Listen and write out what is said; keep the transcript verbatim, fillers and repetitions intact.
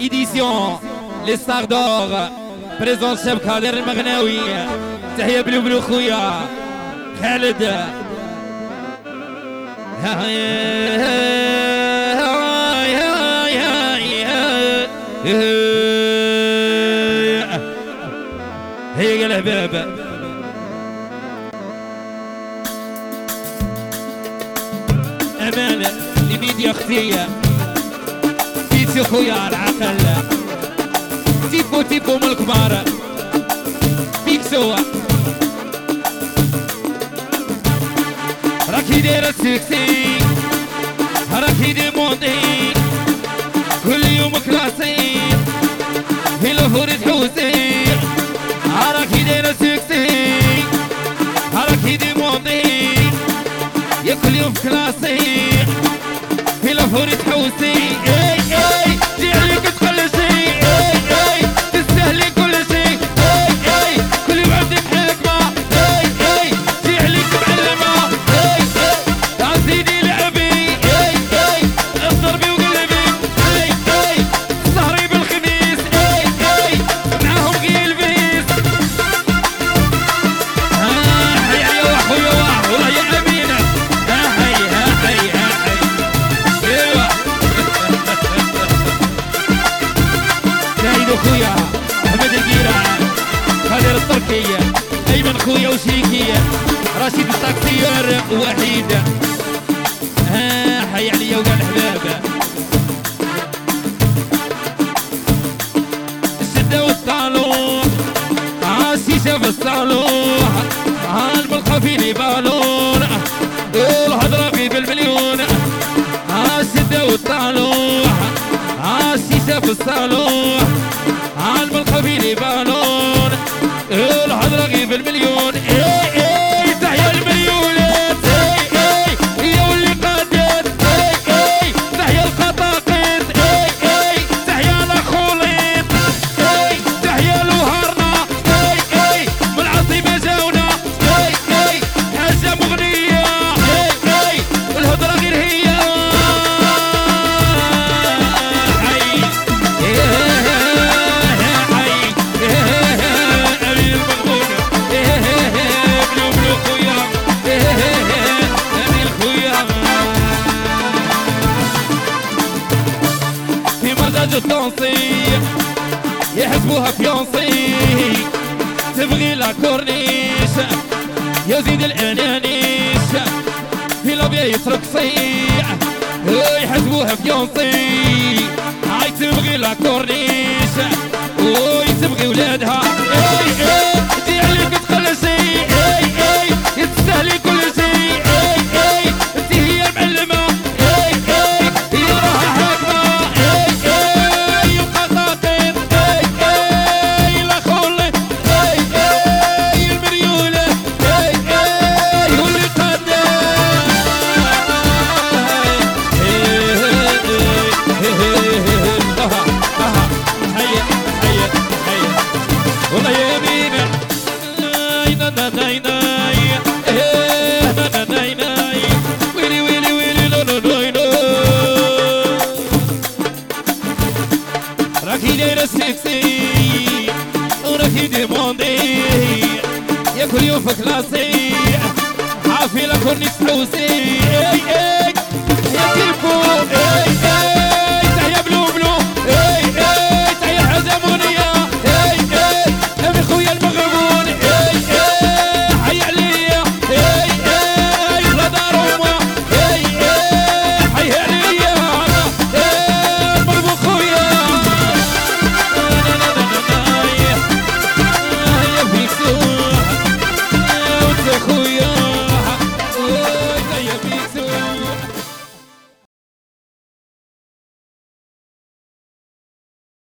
ايديسيون لي ستار دور بريزون شاب كالير المغناوي. تحية بلو بلو خويا خالد. هيا الحباب أمانة لميديا اختية تيتي خويا العقل تيبو تيبو من الكبار بيكسوا راكي دايرة سكسي راكي دي موندي كل يوم كلاسي في الفوري تحوسي راكي دايرة سكسي راكي دي موندي يا كل يوم كلاسي في الفوري تحوسي. اي اي جي عليك تخلصي اي اي تستاهلي كل شيء اي اي كل يوم عندك حكمة اي اي جي عليك معلمة اي اي تعزيني لعبي اي اي اضربي وقلبي اي اي سهري بالخميس اي اي معاهم غير الفيس. ها حي يا خويا والله يا امينة ها هي ها هي ها هي ايوا سعيد خويا احمد القيرة خالد التركية ايمن خويا وشيكية رشيد التاكسير وحيد. ها حي عليا وقال حبابه الشدة والطالون عالشيشة في الصالون عالملقى فيني بالون والهضرة في بالمليون عالشدة والطالون عالشيشة في الصالون عالملقى فيني بالون الهضرة في بالمليون. اي اي تحيا المليونات اي اي يا واللي قادت اي اي تحيا القطاقيط اي اي تحيا الاخوليط اي تحيا لوهرنا اي اي من العاصمة جاونا اي اي حاجة مغنية اي اي الهضرة غير هي حي حي امين المغبون بلو بلو خويا امين خويا في مرضاج الطونسي يحسبوها فيونسي تبغي لا كورنيش يزيد الانانيش في لابيا يترقصي يحسبوها فيونسي هاي تبغي لا كورنيش وي تبغي ولادها اي اي دي عليك تخلصي اي اي تستاهلي كل شيء اي اي انت هي المعلمة اي اي هي راها حاكمة اي اي القطاقيط اي اي الاخولي اي اي المريولة اي اي هو اللي قادة هيا هيا هيا والله يا مينا ناي ناي ناي ناي ناي ناي ويلي ويلي ويلي لو لو لو لو راكي دايرة سكسي وراكي ديموندي يا كل يوم في كلاسي حافلة كورنيش فلوسي اي اي يا كيفو اي